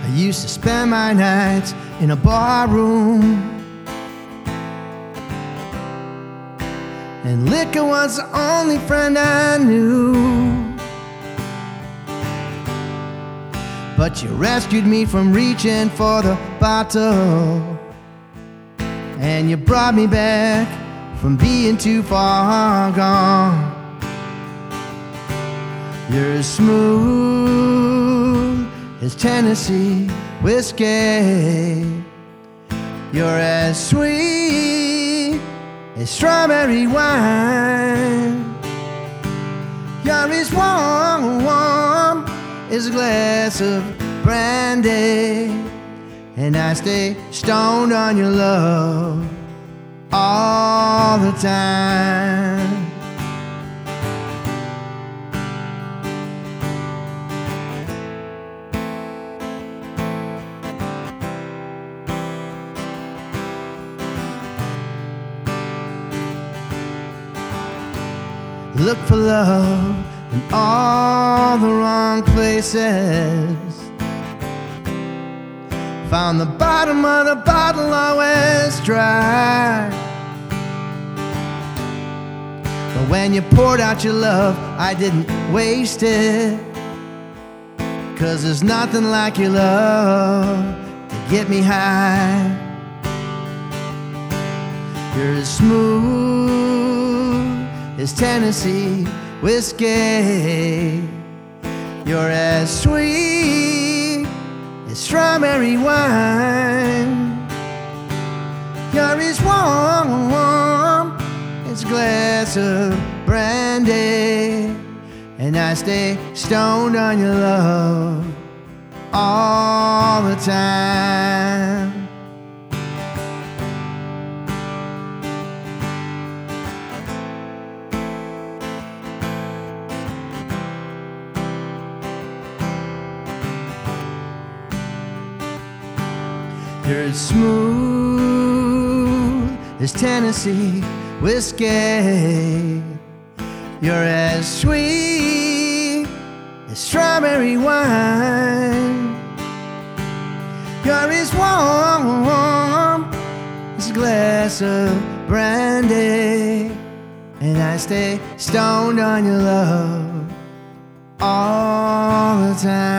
I used to spend my nights in a bar room, and liquor was the only friend I knew. But you rescued me from reaching for the bottle, and you brought me back from being too far gone. You're as smooth as Tennessee whiskey. You're as sweet as strawberry wine. You're as warm as a glass of brandy, and I stay stoned on your love all the time. Look for love in all the wrong places. Found the bottom of the bottle always dry. But when you poured out your love, I didn't waste it, 'cause there's nothing like your love to get me high. You're as smooth as Tennessee whiskey. You're as sweet as strawberry wine. You're as warm as a glass of brandy, and I stay stoned on your love all the time. You're as smooth as Tennessee whiskey. You're as sweet as strawberry wine. You're as warm as a glass of brandy, and I stay stoned on your love all the time.